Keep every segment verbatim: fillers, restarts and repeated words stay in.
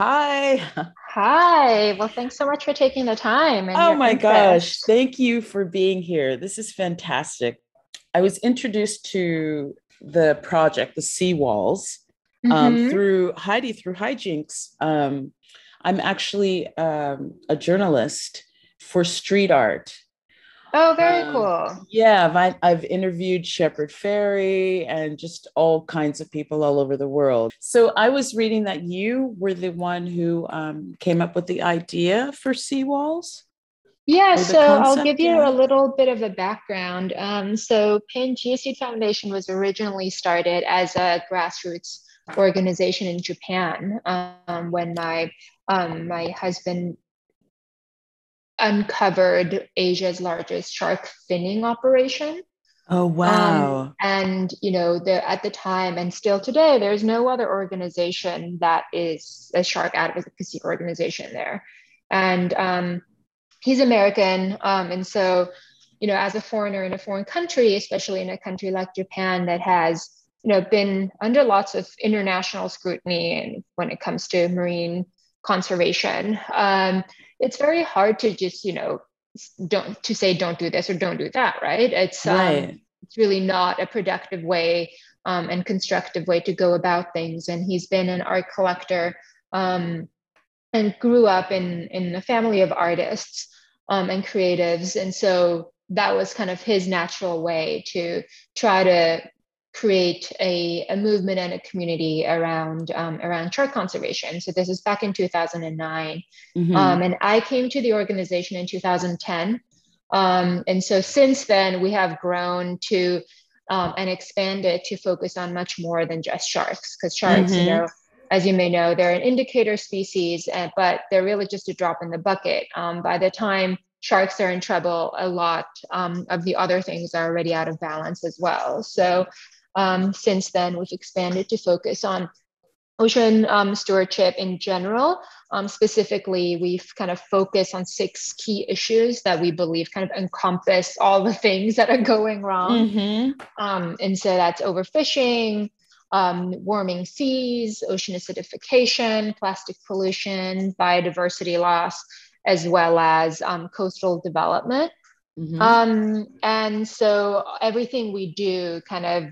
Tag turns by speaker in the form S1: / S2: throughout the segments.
S1: Hi.
S2: Hi. Well, thanks so much for taking the time and
S1: Oh
S2: your
S1: my gosh.
S2: interest.
S1: Thank you for being here. This is fantastic. I was introduced to the project, the Seawalls, um,
S2: Mm-hmm.
S1: through Heidi, through Hijinks. Um, I'm actually um, a journalist for street art.
S2: Oh, very
S1: Um,
S2: cool.
S1: yeah, I've, I've interviewed Shepard Fairey and just all kinds of people all over the world. So I was reading that you were the one who um, came up with the idea for Seawalls
S2: Yeah,
S1: or the
S2: so I'll give
S1: concept.
S2: you a
S1: Yeah.
S2: little bit of a background. Um, so Pin Geoseed Foundation was originally started as a grassroots organization in Japan um, when my um, my husband uncovered Asia's largest shark finning operation.
S1: Oh,
S2: Um,
S1: wow.
S2: and you know, the at the time and still today, there's no other organization that is a shark advocacy organization there. And um, he's American, um, and so you know, as a foreigner in a foreign country, especially in a country like Japan that has you know been under lots of international scrutiny, and when it comes to marine conservation, um, it's very hard to just you know don't to say don't do this or don't do that, right? It's um,
S1: Right.
S2: it's really not a productive way um, and constructive way to go about things. And he's been an art collector um, and grew up in in a family of artists um, and creatives, and so that was kind of his natural way to try to create a, a movement and a community around um, around shark conservation. So this is back in two thousand nine, um,
S1: Hmm.
S2: and I came to the organization in two thousand ten. Um, and so since then, we have grown to um, and expanded to focus on much more than just sharks, because sharks, you
S1: Hmm.
S2: know, as you may know, they're an indicator species, and, but they're really just a drop in the bucket. Um, by the time sharks are in trouble, a lot um, of the other things are already out of balance as well. So um, since then, we've expanded to focus on ocean um, stewardship in general. Um, specifically, we've kind of focused on six key issues that we believe kind of encompass all the things that are going wrong.
S1: Hmm.
S2: Um, and so that's overfishing, um, warming seas, ocean acidification, plastic pollution, biodiversity loss, as well as um, coastal development.
S1: Hmm.
S2: Um, and so everything we do kind of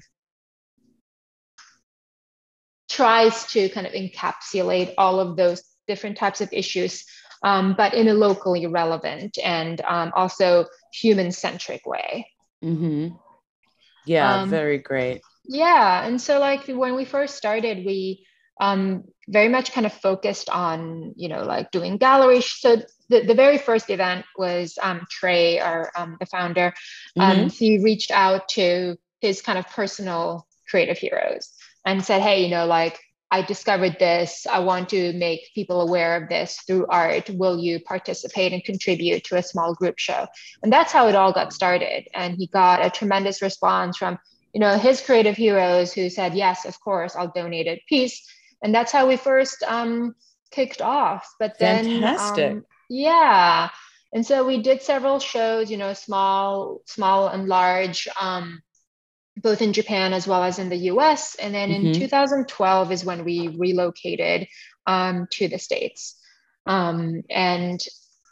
S2: tries to kind of encapsulate all of those different types of issues, um, but in a locally relevant and um, also human centric way.
S1: Hmm. Yeah,
S2: Um,
S1: very great.
S2: yeah. And so, like, when we first started, we um, very much kind of focused on, you know, like doing galleries. So, the, the very first event was um, Trey, our um, the founder. Um,
S1: Hmm.
S2: he reached out to his kind of personal creative heroes and said, hey, you know, like, I discovered this. I want to make people aware of this through art. Will you participate and contribute to a small group show? And that's how it all got started. And he got a tremendous response from you know his creative heroes who said, yes, of course, I'll donate a piece. And that's how we first um, kicked off. But then
S1: Fantastic.
S2: um, yeah, and so we did several shows, you know small small and large, um, both in Japan as well as in the U S. And then in
S1: Hmm.
S2: two thousand twelve is when we relocated um, to the States. Um, and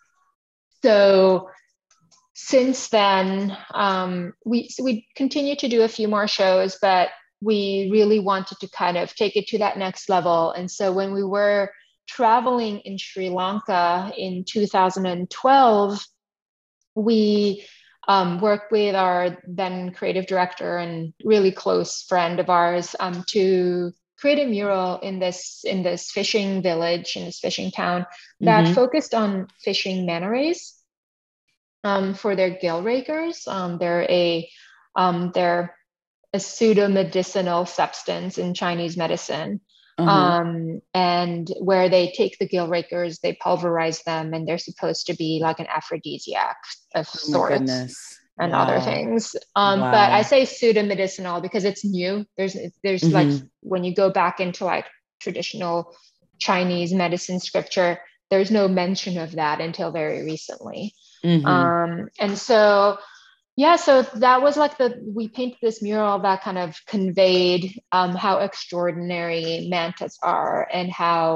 S2: so since then, um, we so we continue to do a few more shows, but we really wanted to kind of take it to that next level. And so when we were traveling in Sri Lanka in two thousand twelve, we um, worked with our then creative director and really close friend of ours um, to create a mural in this in this fishing village, in this fishing town, that
S1: Hmm.
S2: focused on fishing manta rays um, for their gill rakers. Um, they're a um, they're a pseudo medicinal substance in Chinese medicine.
S1: Uh-huh.
S2: Um, and where they take the gill rakers, they pulverize them, and they're supposed to be like an aphrodisiac of
S1: Oh my
S2: sorts
S1: goodness.
S2: and other
S1: Wow.
S2: things. Um, but I
S1: Wow.
S2: say pseudo medicinal because it's new. There's there's like
S1: Hmm.
S2: when you go back into like traditional Chinese medicine scripture, there's no mention of that until very recently.
S1: Hmm.
S2: Um, and so yeah, so that was like the we painted this mural that kind of conveyed um, how extraordinary mantas are and how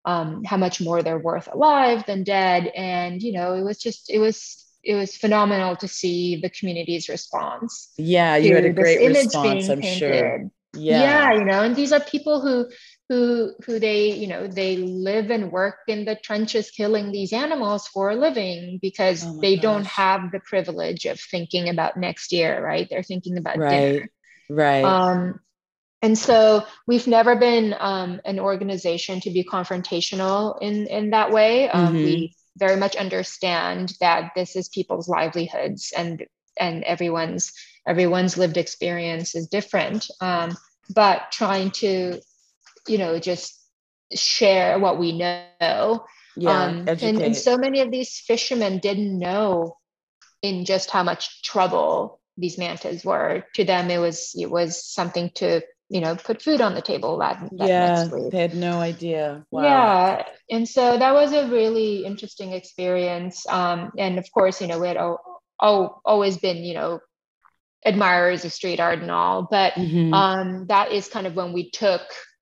S2: um, how much more they're worth alive than dead. And, you know, it was just, it was, it was phenomenal to see the community's response
S1: Yeah, you had a
S2: to this
S1: great
S2: image
S1: response,
S2: being
S1: I'm sure.
S2: painted. Yeah,
S1: Yeah.
S2: you know, and these are people who who who they, you know, they live and work in the trenches killing these animals for a living because
S1: Oh my
S2: they don't
S1: gosh.
S2: have the privilege of thinking about next year, right? They're thinking about dinner.
S1: Right. Right.
S2: Um, and so we've never been um, an organization to be confrontational in, in that way. Um,
S1: Mm-hmm.
S2: we very much understand that this is people's livelihoods, and and everyone's everyone's lived experience is different. Um, but trying to, you know, just share what we know.
S1: Yeah,
S2: Um, and, and
S1: educate.
S2: so many of these fishermen didn't know in just how much trouble these mantas were. To them, it was it was something to, you know, put food on the table that that next
S1: Yeah,
S2: week.
S1: they had no idea. Wow.
S2: Yeah, and so that was a really interesting experience. Um, and of course, you know, we had oh, oh, always been, you know, admirers of street art and all, but
S1: Mm-hmm.
S2: um, that is kind of when we took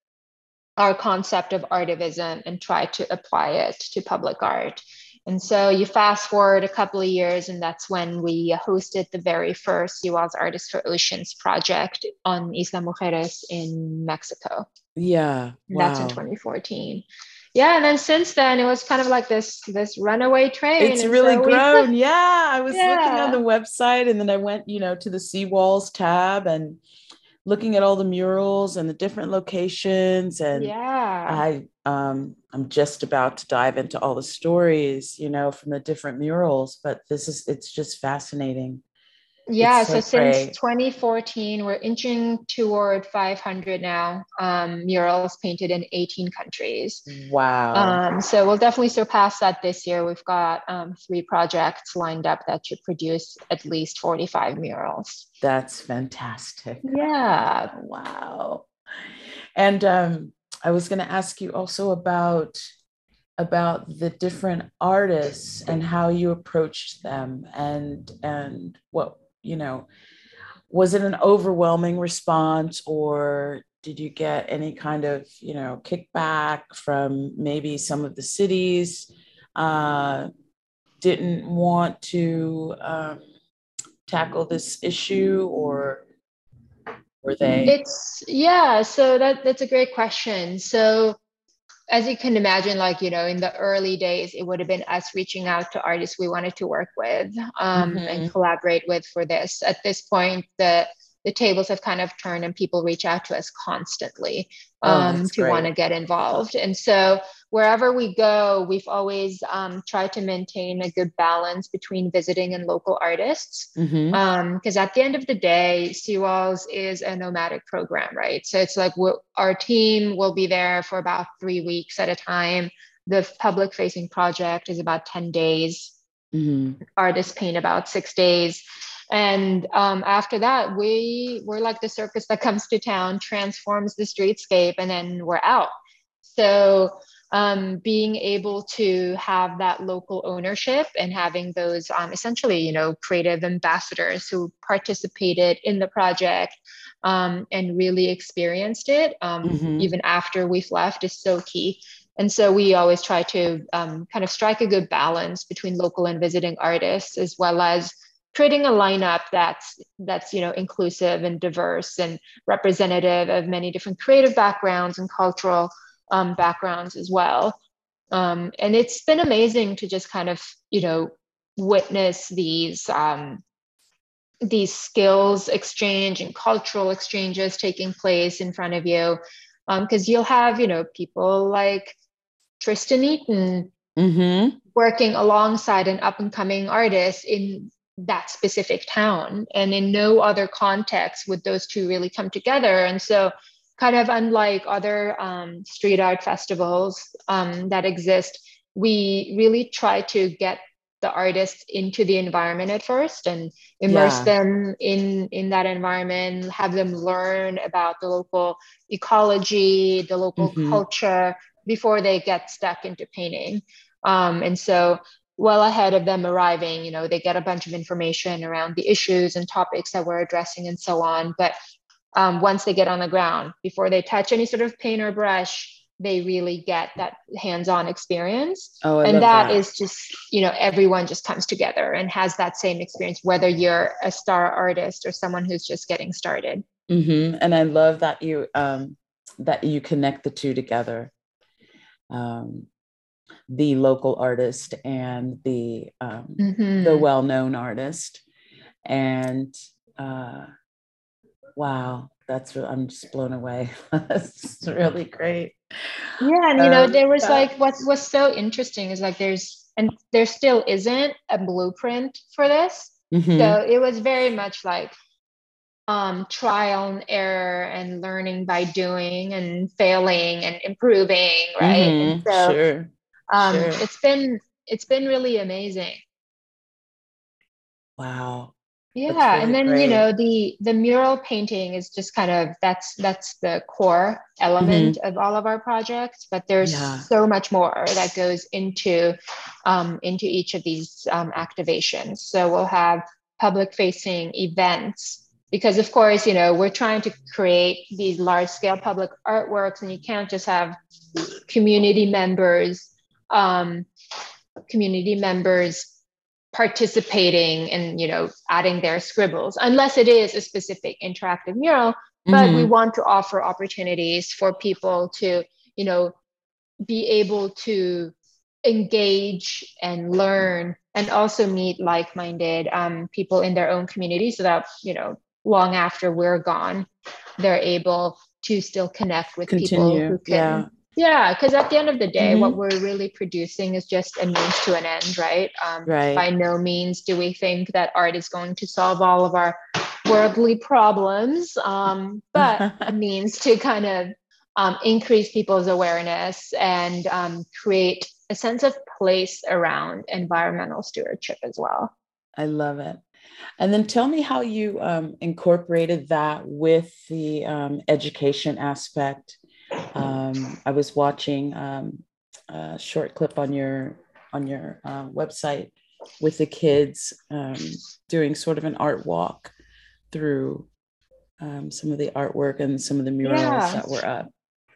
S2: our concept of artivism and try to apply it to public art. And so you fast forward a couple of years, and that's when we hosted the very first Iguals Artists for Oceans project on Isla Mujeres in Mexico.
S1: Yeah.
S2: And that's in
S1: Wow.
S2: twenty fourteen. Yeah, and then since then it was kind of like this this runaway train.
S1: It's
S2: And
S1: really
S2: so we
S1: grown. Yeah. I was looking on the
S2: yeah,
S1: website and then I went, you know, to the Seawalls tab and looking at all the murals and the different locations. And
S2: yeah.
S1: I um I'm just about to dive into all the stories, you know, from the different murals, but this is it's just fascinating. It's
S2: Yeah, so
S1: so
S2: since
S1: great.
S2: twenty fourteen, we're inching toward five hundred now, um, murals painted in eighteen countries.
S1: Wow.
S2: Um, so we'll definitely surpass that this year. We've got um, three projects lined up that should produce at least forty-five murals.
S1: That's fantastic.
S2: Yeah.
S1: Wow. And um, I was going to ask you also about about the different artists and how you approached them and and what, you know, was it an overwhelming response or did you get any kind of, you know, kickback from maybe some of the cities uh, didn't want to um, tackle this issue, or were they?
S2: It's yeah, so that that's a great question. So as you can imagine, like, you know, in the early days, it would have been us reaching out to artists we wanted to work with um, and
S1: Mm-hmm.
S2: collaborate with for this. At this point, the the tables have kind of turned and people reach out to us constantly
S1: Oh,
S2: um,
S1: that's
S2: to want
S1: great.
S2: to get involved. And so wherever we go, we've always um, tried to maintain a good balance between visiting and local artists.
S1: Mm-hmm.
S2: Because um, at the end of the day, Seawalls is a nomadic program, right? So it's like we'll, our team will be there for about three weeks at a time. The public facing project is about ten days.
S1: Mm-hmm.
S2: Artists paint about six days. And um, after that, we we're like the circus that comes to town, transforms the streetscape, and then we're out. So um, being able to have that local ownership and having those um, essentially, you know, creative ambassadors who participated in the project um, and really experienced it, um,
S1: Mm-hmm.
S2: even after we've left, is so key. And so we always try to um, kind of strike a good balance between local and visiting artists, as well as creating a lineup that's that's you know inclusive and diverse and representative of many different creative backgrounds and cultural um, backgrounds as well. Um, and it's been amazing to just kind of you know witness these um, these skills exchange and cultural exchanges taking place in front of you, because um, you'll have you know people like Tristan Eaton
S1: Mm-hmm.
S2: working alongside an up and coming artist in that specific town. And in no other context would those two really come together. And so, kind of unlike other um, street art festivals um, that exist, we really try to get the artists into the environment at first and immerse
S1: Yeah.
S2: them in in that environment, have them learn about the local ecology, the local
S1: Mm-hmm.
S2: culture before they get stuck into painting. Um, and so, well ahead of them arriving, you know, they get a bunch of information around the issues and topics that we're addressing and so on. But um, once they get on the ground, before they touch any sort of paint or brush, they really get that hands-on experience.
S1: Oh, I
S2: And
S1: love
S2: that
S1: that.
S2: is just, you know, everyone just comes together and has that same experience, whether you're a star artist or someone who's just getting started.
S1: Mm-hmm. And I love that you um, that you connect the two together. Um, the local artist and the um, the
S2: Mm-hmm.
S1: well-known artist, and uh, wow, that's re- I'm just blown away. That's really great.
S2: Yeah, and you know,
S1: Um,
S2: there was
S1: uh,
S2: like what was so interesting is like there's and there still isn't a blueprint for this. So
S1: mhm,
S2: it was very much like um trial and error and learning by doing and failing and improving, right? And
S1: mhm,
S2: so
S1: sure,
S2: um
S1: sure.
S2: it's been it's been really amazing.
S1: Wow, that's
S2: Yeah, and
S1: really
S2: then you
S1: great.
S2: know the the mural painting is just kind of that's that's the core element
S1: Mhm,
S2: of all of our projects, but there's
S1: yeah.
S2: so much more that goes into um, into each of these um, activations. So we'll have public facing events because of course you know we're trying to create these large scale public artworks, and you can't just have community members um, community members participating and you know adding their scribbles unless it is a specific interactive mural, but we
S1: Mhm,
S2: want to offer opportunities for people to you know be able to engage and learn and also meet like-minded um, people in their own community so that you know long after we're gone they're able to still connect with people who
S1: continue.
S2: can
S1: Yeah.
S2: yeah because at the end of the day what
S1: Mhm,
S2: we're really producing is just a means to an end, right? Um, by
S1: right.
S2: no means do we think that art is going to solve all of our worldly problems, um, but a means to kind of um, increase people's awareness and um, create a sense of place around environmental stewardship as well.
S1: I love it. And then tell me how you um, incorporated that with the um, education aspect. Um, I was watching um, a short clip on your on your uh, website with the kids um, doing sort of an art walk through um, some of the artwork and some of the murals
S2: Yeah.
S1: that were up.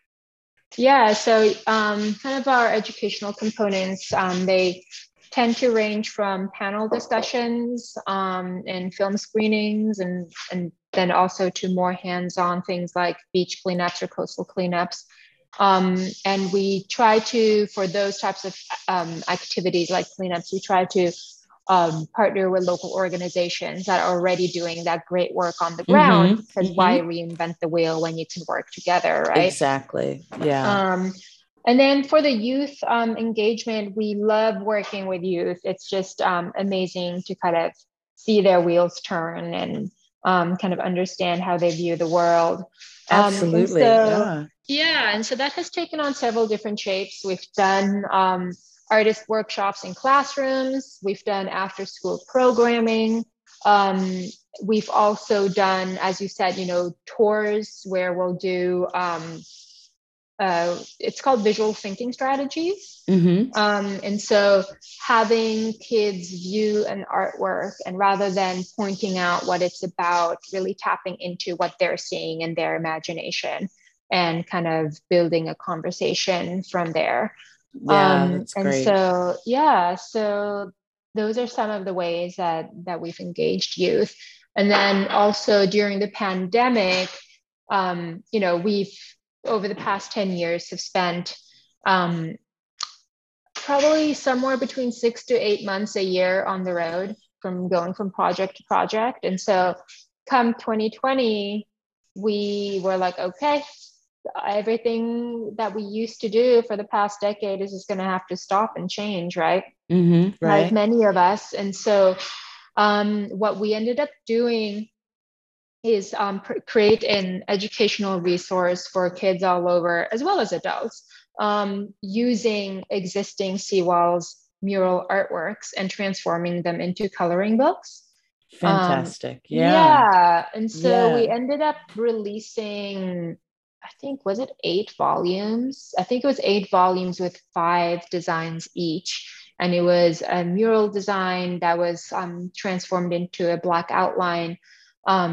S2: Yeah, so um, kind of our educational components, um, they tend to range from panel discussions um, and film screenings, and, and then also to more hands-on things like beach cleanups or coastal cleanups. Um, and we try to, for those types of um, activities like cleanups, we try to um, partner with local organizations that are already doing that great work on the ground,
S1: Mm-hmm,
S2: because why
S1: mm-hmm.
S2: reinvent the wheel when you can work together, right?
S1: Exactly. Yeah.
S2: Um, and then for the youth um, engagement, we love working with youth. It's just um, amazing to kind of see their wheels turn and um, kind of understand how they view the world. Um, and
S1: Absolutely.
S2: so,
S1: Yeah.
S2: yeah, and so that has taken on several different shapes. We've done um, artist workshops in classrooms, we've done after school programming. Um, we've also done, as you said, you know, tours where we'll do um, uh, it's called visual thinking strategies.
S1: Mm-hmm.
S2: Um, and so having kids view an artwork and rather than pointing out what it's about, really tapping into what they're seeing in their imagination and kind of building a conversation from there.
S1: Yeah,
S2: Um,
S1: that's
S2: and
S1: great.
S2: so, yeah, so those are some of the ways that that we've engaged youth. And then also during the pandemic, um, you know, we've over the past ten years have spent um, probably somewhere between six to eight months a year on the road from going from project to project. And so come twenty twenty, we were like, okay, everything that we used to do for the past decade is just going to have to stop and change, right?
S1: Mm-hmm.
S2: Like
S1: Right.
S2: many of us. And so um, what we ended up doing is um, pr- create an educational resource for kids all over, as well as adults, um, using existing Seawall's mural artworks and transforming them into coloring books. Um,
S1: Fantastic. Yeah.
S2: yeah, and so we
S1: Yeah.
S2: ended up releasing, I think, was it eight volumes? I think it was eight volumes with five designs each. And it was a mural design that was um, transformed into a black outline. Um,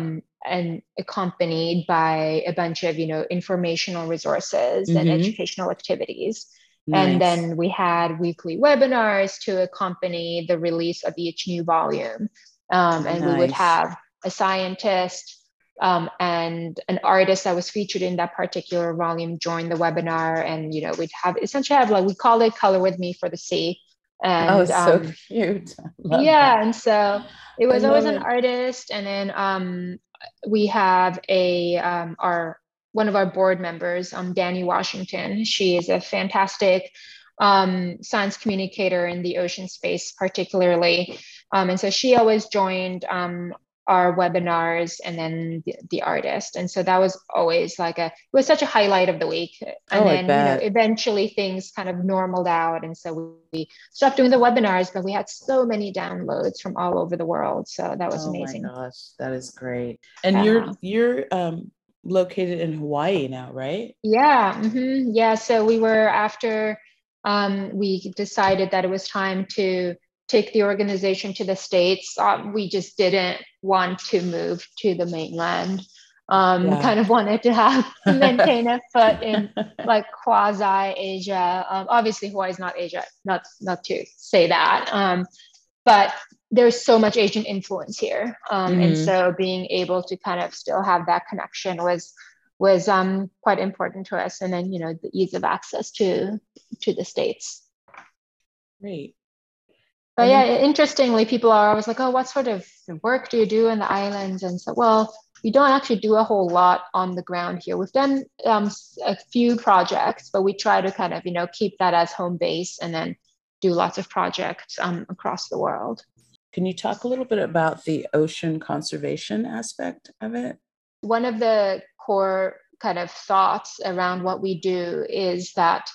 S2: and accompanied by a bunch of, you know, informational resources and
S1: Mm-hmm.
S2: educational activities. And
S1: Nice.
S2: then we had weekly webinars to accompany the release of each new volume. Um, and we would
S1: Nice.
S2: have a scientist um, and an artist that was featured in that particular volume join the webinar. And, you know, we'd have essentially have like, we call it Color With Me for the Sea.
S1: Oh,
S2: And
S1: so
S2: um,
S1: cute. I love that.
S2: yeah, and so it
S1: I
S2: was always
S1: love
S2: an
S1: it.
S2: artist. And then um, we have a um, our one of our board members, um, Danny Washington. She is a fantastic um, science communicator in the ocean space, particularly. Um, and so she always joined um, our webinars, and then the, the artist. And so that was always like a, it was such a highlight of the week. And
S1: Oh, I
S2: then, you know,
S1: bet.
S2: eventually things kind of normaled out. And so we stopped doing the webinars, but we had so many downloads from all over the world. So that was
S1: Oh my
S2: amazing.
S1: gosh, that is great. And you're
S2: Yeah.
S1: you're um located in Hawaii now, right?
S2: Yeah. Mm-hmm. Yeah. So we were after um, we decided that it was time to take the organization to the States. Uh, we just didn't want to move to the mainland. Um,
S1: Yeah.
S2: kind of wanted to have maintain a foot in like quasi Asia. Um, obviously, Hawaii is not Asia. Not not to say that. Um, but there's so much Asian influence here. Um, and
S1: Hmm.
S2: so being able to kind of still have that connection was was um, quite important to us. And then, you know, the ease of access to to the States.
S1: Great.
S2: But
S1: And
S2: yeah,
S1: then
S2: interestingly, people are always like, oh, what sort of work do you do in the islands? And so, well, we don't actually do a whole lot on the ground here. We've done um, a few projects, but we try to kind of, you know, keep that as home base and then do lots of projects um, across the world.
S1: can you talk a little bit about the ocean conservation aspect of it?
S2: One of the core kind of thoughts around what we do is that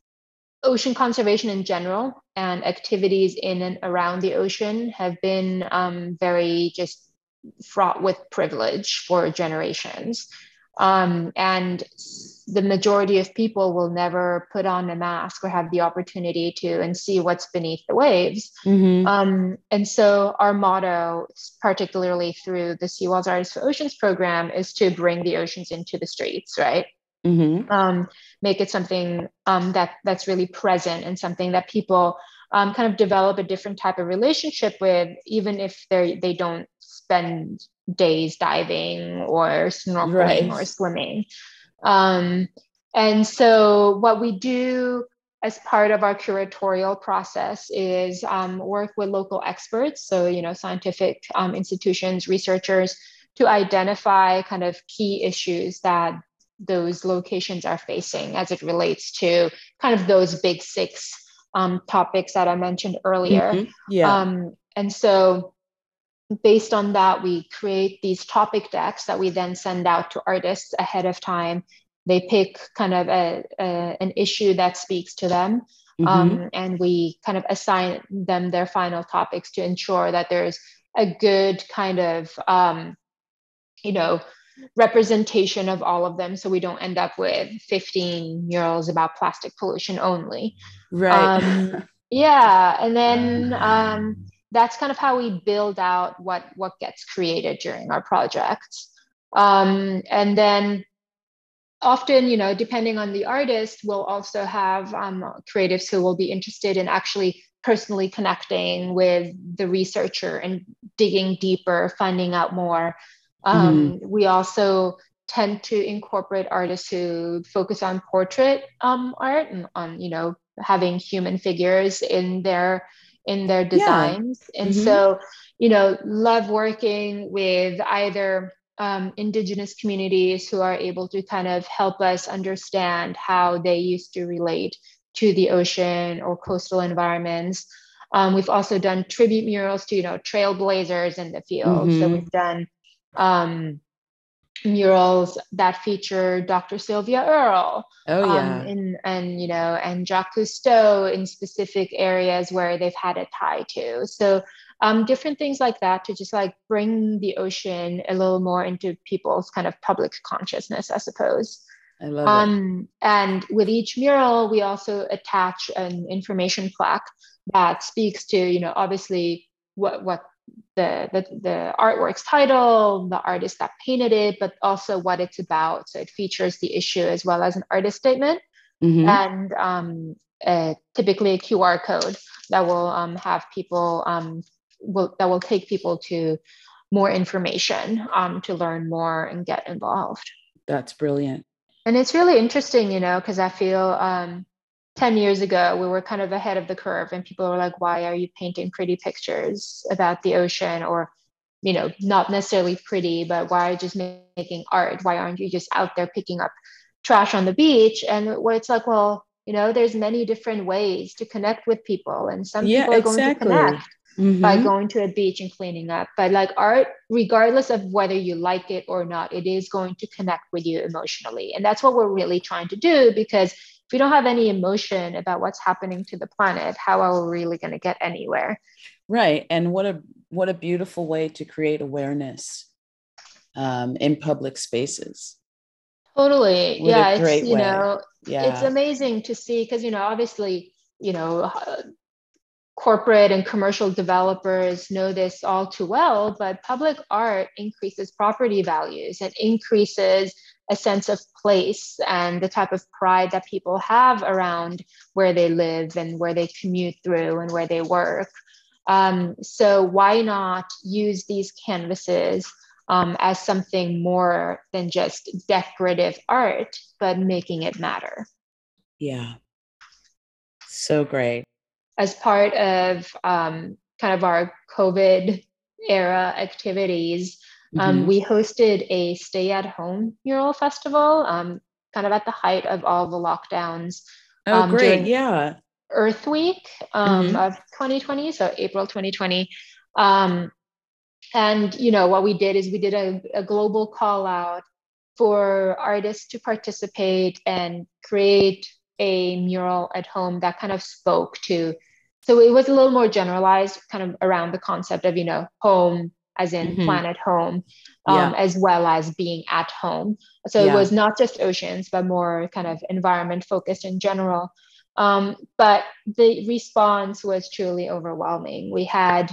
S2: ocean conservation in general and activities in and around the ocean have been um, very just fraught with privilege for generations. Um, and the majority of people will never put on a mask or have the opportunity to and see what's beneath the waves.
S1: Mm-hmm.
S2: Um, and so our motto, particularly through the Seawalls Artists for Oceans program, is to bring the oceans into the streets, right?
S1: Mm-hmm.
S2: Um, make it something um, that that's really present and something that people um, kind of develop a different type of relationship with, even if they they don't spend days diving or snorkeling
S1: Right.
S2: or swimming. Um, and so what we do as part of our curatorial process is um, work with local experts, so you know, scientific um, institutions, researchers, to identify kind of key issues that those locations are facing as it relates to kind of those big six um, topics that I mentioned earlier.
S1: Mm-hmm. Yeah.
S2: Um, and so based on that, we create these topic decks that we then send out to artists ahead of time. They pick kind of a, a an issue that speaks to them,
S1: Mm-hmm.
S2: um, and we kind of assign them their final topics to ensure that there's a good kind of um, you know representation of all of them, so we don't end up with fifteen murals about plastic pollution only.
S1: Right.
S2: Um, yeah, and then um, that's kind of how we build out what what gets created during our projects. Um, and then often, you know, depending on the artist, we'll also have um, creatives who will be interested in actually personally connecting with the researcher and digging deeper, finding out more.
S1: Mm-hmm.
S2: Um, we also tend to incorporate artists who focus on portrait um, art and on, you know, having human figures in their in their
S1: Yeah.
S2: designs. And
S1: Mm-hmm.
S2: so, you know, love working with either um, indigenous communities who are able to kind of help us understand how they used to relate to the ocean or coastal environments. Um, we've also done tribute murals to, you know, trailblazers in the field. So
S1: Mm-hmm.
S2: we've done um, murals that feature Doctor Sylvia Earle,
S1: Oh
S2: um,
S1: yeah.
S2: in, and you know, and Jacques Cousteau in specific areas where they've had a tie to. So um, different things like that to just like bring the ocean a little more into people's kind of public consciousness, I suppose.
S1: I love it.
S2: Um, and with each mural, we also attach an information plaque that speaks to, you know, obviously what what the, the the artwork's title, the artist that painted it, but also what it's about. So it features the issue as well as an artist statement, mm-hmm. and um, uh, typically a Q R code that will um, have people um, will that will take people to more information um, to learn more and get involved.
S1: That's brilliant.
S2: And it's really interesting, you know, because I feel um, ten years ago, we were kind of ahead of the curve, and people were like, why are you painting pretty pictures about the ocean? Or, you know, not necessarily pretty, but why are you just making art? Why aren't you just out there picking up trash on the beach? And where it's like, well, you know, there's many different ways to connect with people. And some
S1: yeah,
S2: people are
S1: exactly.
S2: going to connect mm-hmm. by going to a beach and cleaning up. But like art, regardless of whether you like it or not, it is going to connect with you emotionally. And that's what we're really trying to do, because if we don't have any emotion about what's happening to the planet, how are we really going to get anywhere?
S1: Right. And what a what a beautiful way to create awareness um, in public spaces.
S2: Totally.
S1: What
S2: yeah.
S1: a great
S2: it's, you
S1: way.
S2: know,
S1: yeah.
S2: It's amazing to see, because, you know, obviously, you know, uh, corporate and commercial developers know this all too well, but public art increases property values and increases a sense of place and the type of pride that people have around where they live and where they commute through and where they work. Um, so why not use these canvases um, as something more than just decorative art, but making it matter?
S1: Yeah. So great.
S2: As part of um, kind of our COVID era activities, mm-hmm. um, we hosted a stay at home mural festival, um, kind of at the height of all the lockdowns.
S1: Oh, um, great. Yeah.
S2: Earth Week um, mm-hmm. of twenty twenty, so April twenty twenty. Um, and, you know, what we did is we did a, a global call out for artists to participate and create a mural at home that kind of spoke to, so it was a little more generalized kind of around the concept of, you know, home as in mm-hmm. planet home, um, yeah. as well as being at home. So yeah. it was not just oceans, but more kind of environment focused in general. Um, but the response was truly overwhelming. We had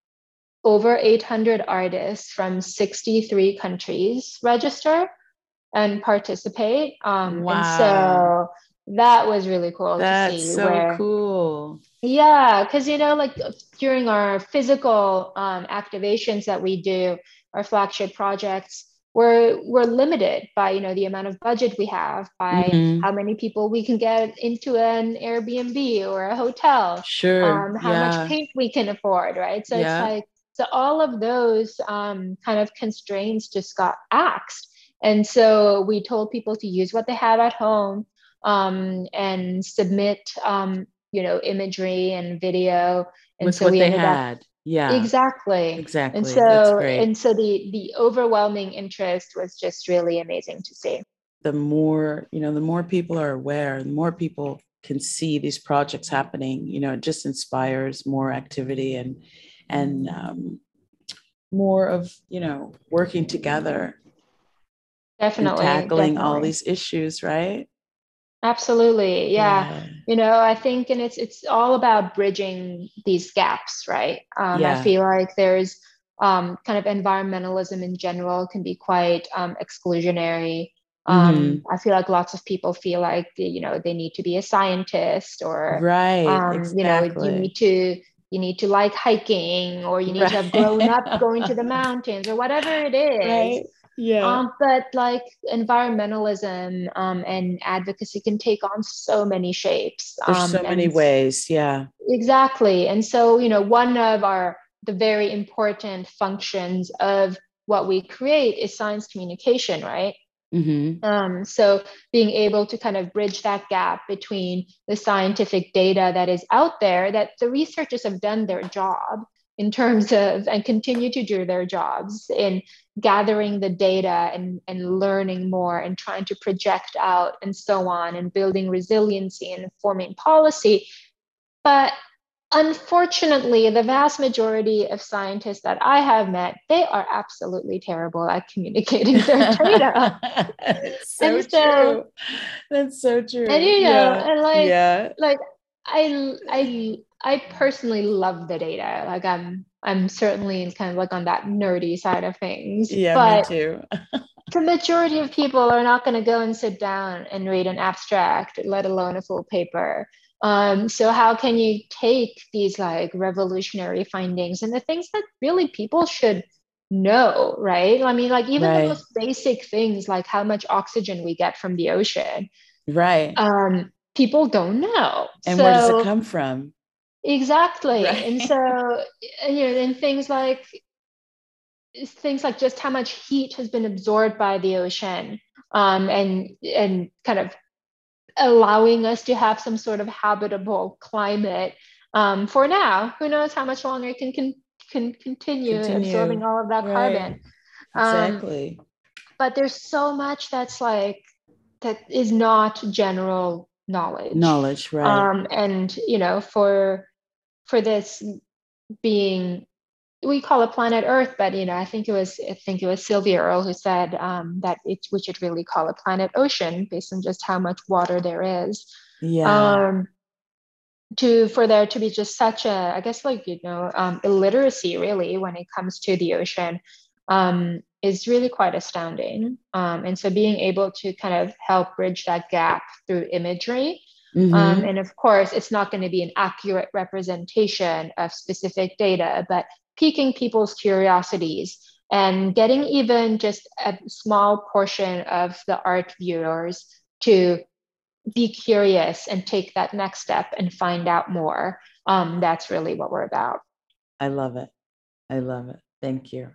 S2: over eight hundred artists from sixty-three countries register and participate. Um, wow. And so that was really cool
S1: That's
S2: to see.
S1: That's so where, cool.
S2: Yeah, because, you know, like during our physical um, activations that we do, our flagship projects, we're, we're limited by, you know, the amount of budget we have, by mm-hmm. how many people we can get into an Airbnb or a hotel,
S1: sure,
S2: um, how
S1: yeah.
S2: much paint we can afford, right? So
S1: yeah.
S2: it's like, so all of those um, kind of constraints just got axed. And so we told people to use what they have at home um, and submit, um, you know, imagery and video. And
S1: with
S2: so
S1: what
S2: we
S1: they
S2: ended
S1: had.
S2: up,
S1: yeah,
S2: exactly.
S1: Exactly.
S2: And so,
S1: That's great.
S2: and so the, the overwhelming interest was just really amazing to see.
S1: The more, you know, the more people are aware, the more people can see these projects happening, you know, it just inspires more activity and, and um, more of, you know, working together.
S2: Definitely.
S1: Tackling
S2: definitely.
S1: all these issues, right?
S2: Absolutely. Yeah. yeah. You know, I think, and it's, it's all about bridging these gaps, right? Um, yeah. I feel like there's um, kind of environmentalism in general can be quite um, exclusionary. Um, mm-hmm. I feel like lots of people feel like, you know, they need to be a scientist or,
S1: right.
S2: um,
S1: exactly.
S2: you know, you need to, you need to like hiking, or you need right. to have grown up going to the mountains or whatever it is.
S1: Right. Yeah.
S2: Um, but like environmentalism um, and advocacy can take on so many shapes.
S1: There's
S2: um,
S1: so many ways. Yeah.
S2: Exactly. And so, you know, one of our, the very important functions of what we create is science communication, right? Mm-hmm. Um, so being able to kind of bridge that gap between the scientific data that is out there, that the researchers have done their job in terms of, and continue to do their jobs in gathering the data and, and learning more and trying to project out and so on, and building resiliency and forming policy. But unfortunately, the vast majority of scientists that I have met, they are absolutely terrible at communicating their data.
S1: It's so, so true. That's so true.
S2: And you know,
S1: yeah.
S2: and like,
S1: yeah.
S2: like I, I, I personally love the data. Like I'm, I'm certainly kind of like on that nerdy side of things.
S1: Yeah, me
S2: But
S1: too.
S2: the majority of people are not going to go and sit down and read an abstract, let alone a full paper. Um, so how can you take these like revolutionary findings and the things that really people should know, right? I mean, like even the
S1: Right,
S2: most basic things like how much oxygen we get from the ocean,
S1: right.
S2: um, people don't know.
S1: And where does it
S2: So
S1: come from?
S2: exactly. And
S1: Right.
S2: so, you know, and things like things like just how much heat has been absorbed by the ocean, um, and and kind of allowing us to have some sort of habitable climate, um, for now. Who knows how much longer it can can, can continue absorbing
S1: Continue.
S2: all of that
S1: Right.
S2: carbon. Um,
S1: Exactly.
S2: but there's so much that's like that is not general knowledge.
S1: Knowledge, right.
S2: Um, and you know, for for this being, we call it planet Earth, but you know, I think it was I think it was Sylvia Earle who said, um, that it, we should really call it planet Ocean based on just how much water there is.
S1: Yeah.
S2: Um, to for there to be just such a, I guess, like, you know, um, illiteracy really when it comes to the ocean, um, is really quite astounding. Um, and so being able to kind of help bridge that gap through imagery. Um,
S1: Mm-hmm.
S2: and of course, it's not going to be an accurate representation of specific data, but piquing people's curiosities and getting even just a small portion of the art viewers to be curious and take that next step and find out more. Um, that's really what we're about.
S1: I love it. I love it. Thank you.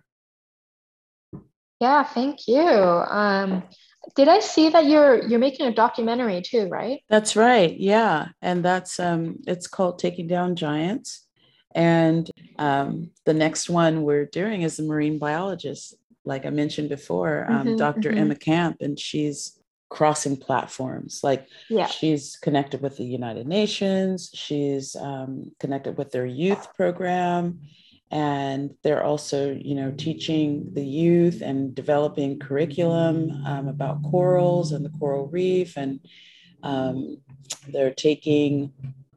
S2: Yeah, thank you. Um, did I see that you're you're making a documentary too, right?
S1: That's right. Yeah. And that's um it's called Taking Down Giants. And um the next one we're doing is a marine biologist, like I mentioned before, um,
S2: Mm-hmm,
S1: doctor
S2: mm-hmm.
S1: Emma Camp, and she's crossing platforms. Like
S2: Yeah.
S1: she's connected with the United Nations, she's um, connected with their youth program, and they're also, you know, teaching the youth and developing curriculum um, about corals and the coral reef. And um, they're taking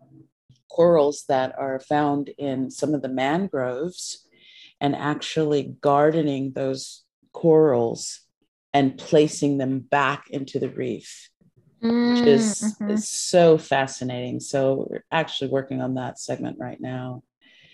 S1: corals that are found in some of the mangroves and actually gardening those corals and placing them back into the reef, which is,
S2: Mm-hmm.
S1: is so fascinating. So we're actually working on that segment right now.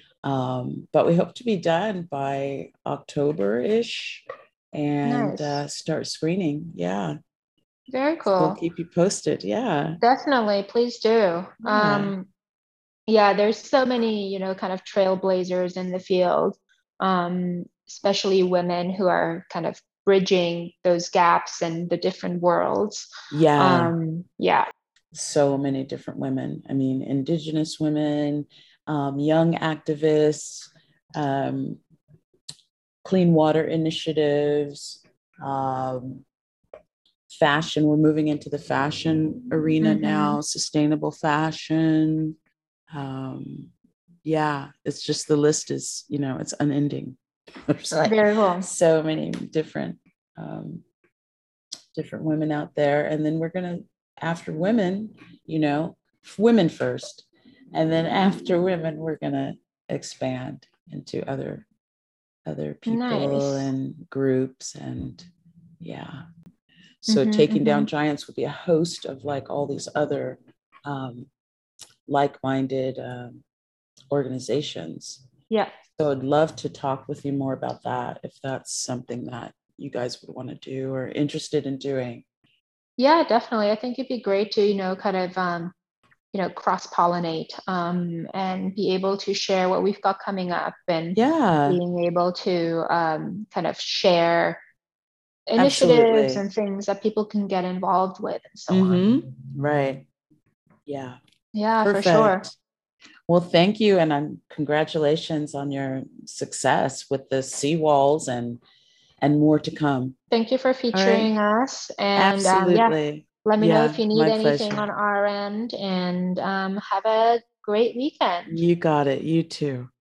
S1: Um, but we hope to be done by October-ish and
S2: Nice.
S1: uh, start screening. Yeah.
S2: Very
S1: So we'll
S2: cool.
S1: keep you posted. Yeah.
S2: Definitely, please do.
S1: Yeah.
S2: Um, yeah, there's so many, you know, kind of trailblazers in the field, um, especially women who are kind of bridging those gaps and the different worlds.
S1: Yeah.
S2: Um, yeah.
S1: So many different women. I mean, Indigenous women, um, young activists, um, clean water initiatives, um, fashion. We're moving into the fashion arena
S2: Mm-hmm.
S1: now, sustainable fashion. Um, yeah, it's just the list is, you know, it's unending. There's like
S2: Very cool.
S1: so many different um, different women out there. And then we're gonna, after women, you know, women first. And then after women, we're gonna expand into other other people
S2: Nice.
S1: and groups. And yeah. So
S2: Mm-hmm,
S1: Taking
S2: mm-hmm.
S1: Down Giants will be a host of like all these other um, like-minded um, organizations.
S2: Yeah.
S1: So I'd love to talk with you more about that if that's something that you guys would want to do or interested in doing.
S2: Yeah, definitely. I think it'd be great to, you know, kind of, um, you know, cross-pollinate, um, and be able to share what we've got coming up and
S1: Yeah,
S2: being able to, um, kind of share initiatives
S1: absolutely.
S2: and things that people can get involved with and so on.
S1: Mm-hmm. Right. Yeah.
S2: Yeah, for sure.
S1: Perfect. Well, thank you. And um, congratulations on your success with the seawalls and and more to come.
S2: Thank you for
S1: All right.
S2: featuring us. And um, yeah,
S1: Absolutely.
S2: let me know
S1: Yeah,
S2: if you need
S1: my
S2: anything
S1: pleasure.
S2: on our end, and um, have a great weekend.
S1: You got it. You too.